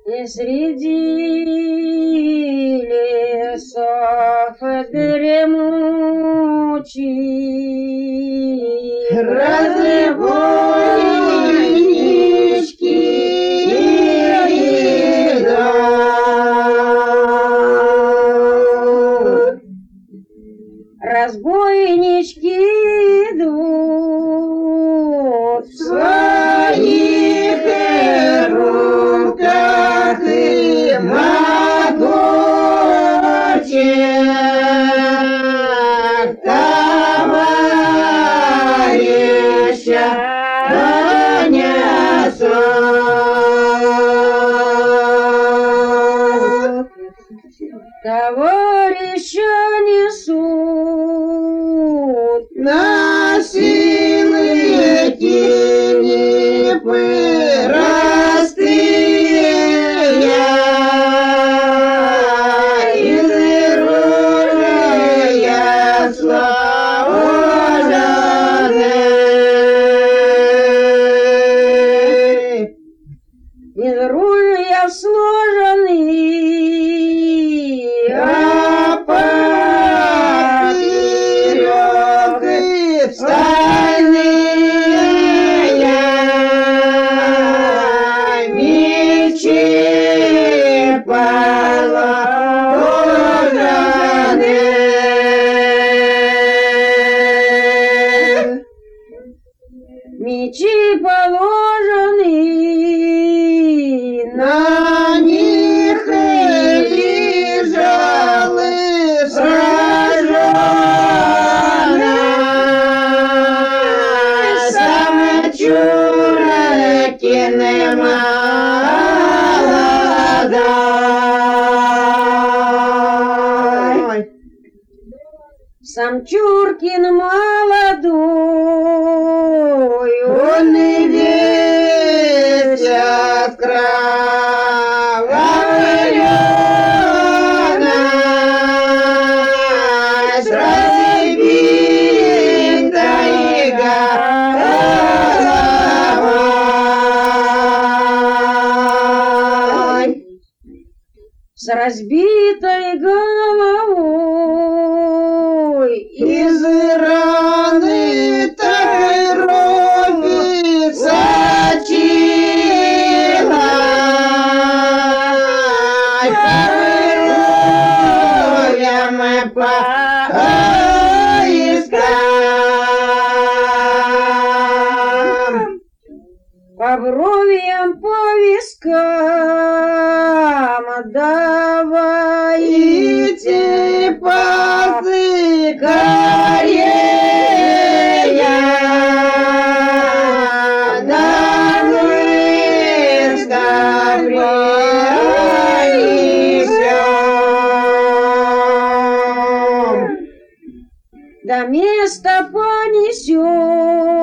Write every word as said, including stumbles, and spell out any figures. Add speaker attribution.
Speaker 1: И среди лесов дремучих
Speaker 2: разбойнички идут.
Speaker 1: Разбойнички идут
Speaker 2: В своих руках и могучих товарища понесут.
Speaker 1: Товарища несут
Speaker 2: На силы кипы простые, из ружья сложены.
Speaker 1: из ружья сложены,
Speaker 2: А поперек и стальные мечи положены.
Speaker 1: мечи положены,
Speaker 2: На них лежал и сраженный сам Чуракин молодой.
Speaker 1: сам Чуркин молодой,
Speaker 2: Он и весь от кровавленной, с разбитой головой.
Speaker 1: с разбитой головой,
Speaker 2: Из раны кровь сочилась, поверуем поискам.
Speaker 1: по бровьям, по вискам,
Speaker 2: Давайте пасы скорее, да близко принесем.
Speaker 1: до места понесем.